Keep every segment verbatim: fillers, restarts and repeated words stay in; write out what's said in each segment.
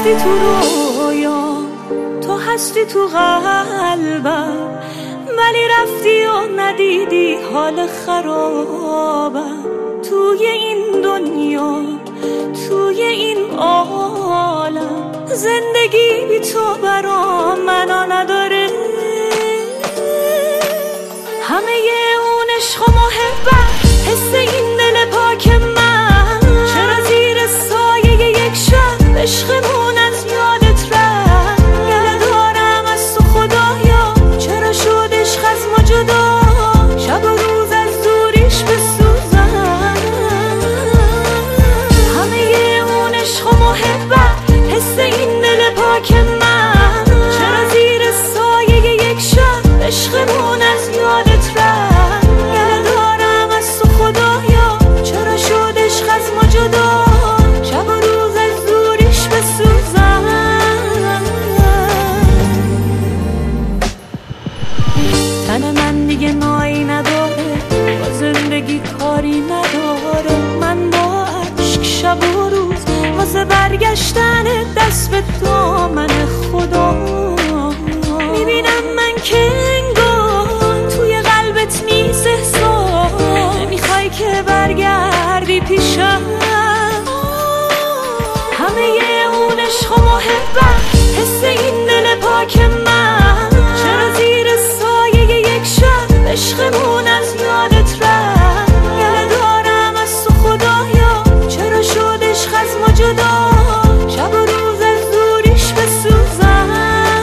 هستی تو رویا، تو هستی تو قلبم، ولی رفتی و ندیدی حال خرابم. توی این دنیا، توی این عالم، زندگی بی تو برام معنا نداره. همه اون عشق و محبت، حس این دل پاک من، چرا زیر سایه یک شب عشقمون از یادت رفت؟ گله دارم از تو خدایا، چرا شد عشق از ما جدا؟ شب و روز از دوریش بسوزم. همه اون عشق و محبت، حس این دل پاک من، چرا زیر سایه یک شب عشقمون از یادت رفت؟ گله دارم از تو خدایا، چرا شد عشق از ما جدا؟ شب و روز از دوریش بسوزم. تن من دیگه نایی نداره، با زندگی کاری نداره. من با عشق شب و روز واسه برگشتن دست به دامن خدا میبینم من که انگار توی قلبت نیست احساس، نمیخوای که برگردی پیشم. همه اون عشق و محبت، حس این دل پاک من، چرا زیر سایه یک شب عشقمون از یادت رفت؟ گله دارم از تو خدایا، چرا شد عشق از ما جدا؟ شب و روز از دوریش بسوزم.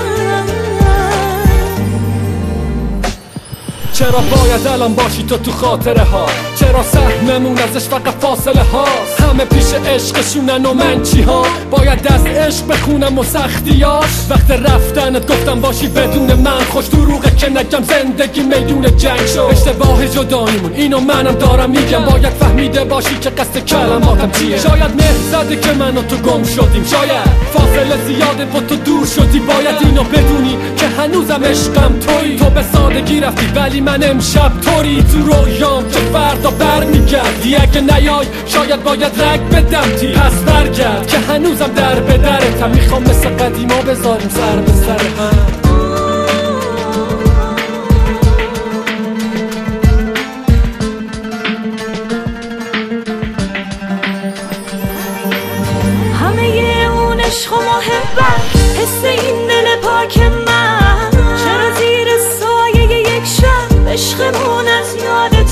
چرا باید الان باشی تو تو خاطره ها؟ چرا سهممون ازش فقط فاصله هاست؟ همه پیش عشقشونن و من چی ها؟ باید از عشق بخونم و سختیاش. وقت رفتنت گفتم باشی بدون من، خوش دروغه که نگم زندگی میدون جنگ شد. اشتباه جداییمون اینو منم دارم میگم، باید فهمیده باشی که قصد کلماتم چیه. شاید مهر زده که من و تو گم شدیم، شاید فاصله زیاده و تو دور شدی. باید اینو بدونی که هنوزم عشقم تویی. تو به سادگی رفتی ولی من امشب طوری تو رویام که فردا برمیگردی. اگه نیای شاید باید رگ بدم تی، پس برگرد که هنوزم در به درتم. میخوام مثل قدیما بذاریم سر به سر هم. همه اون عشق و محبت، حس این دل پاک من، چرا زیر سایه یک شب عشقمون از یادت